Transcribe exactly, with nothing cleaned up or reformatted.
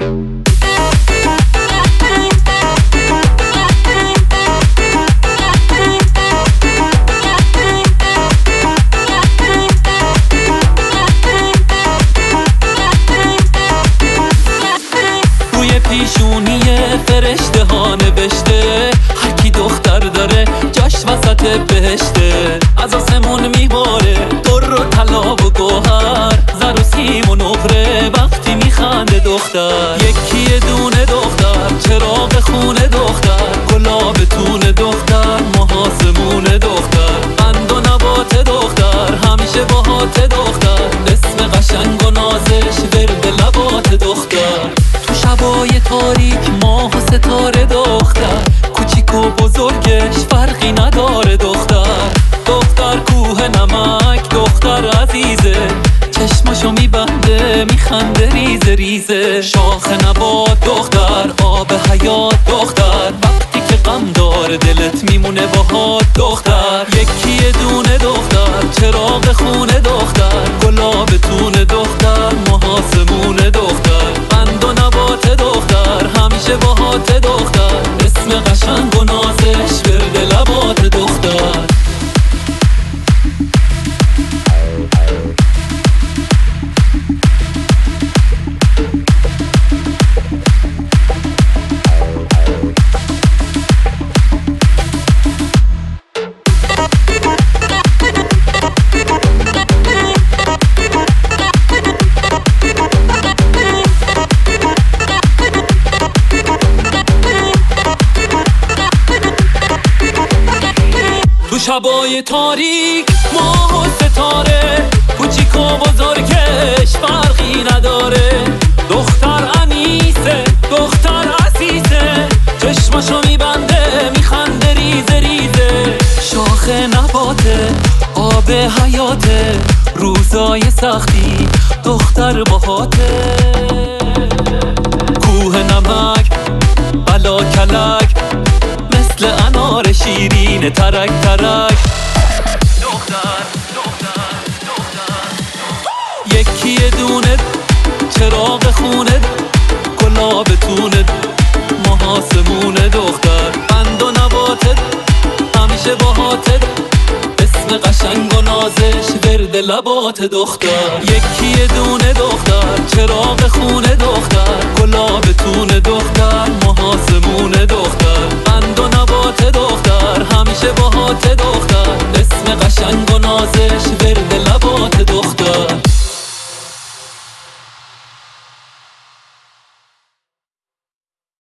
پیشونی فرشته ها نوشته هر کی دختر داره جاش وسط بهشته. از آسمون میباره در و طلا و گوهر، زر و سیم و نقره وقتی میخنده دختر. یکی دونه دختر، چراغ خونه دختر، گلاب تون دختر، محاسمون دختر، قند و نبات دختر، همیشه باهات دختر، اسم قشنگ و نازش ورد لبات دختر. شبای تاریک ماه و ستاره دختر، کوچیک و بزرگش فرقی نداره دختر. دختر کوه نمک دختر عزیزه، چشماشو میبنده میخنده ریزه ریزه. شاخ نبات دختر، آب حیات دختر، وقتی که غم داره دلت میمونه باهات دختر. یکی دونه دختر، چراغ خونه دختر، گلاب تون دختر، محاسمون دختر، قند و نبات دختر، همیشه باهات دختر، اسم قشنگ و نازش ورد لبات دختر. تو شبای تاریک ماه و ستاره، کوچیک و بزرگش فرقی نداره. دختر انیسه دختر عزیزه، چشماشو میبنده میخنده ریزه ریزه. شاخ نباته آب حیاته، روزای سختی دختر باهاته. کوه نمک بلا کلک، مثل انار شیرین ترک ترک. دختر دختر دختر یکی دونه، چراغ خونه، گلاب تونه، محاسمون دختر، قند و نباتت، همیشه باهاتت، اسم قشنگ و نازش ورد لبات دختر. یکی دونه دختر، چراغ خونه دختر،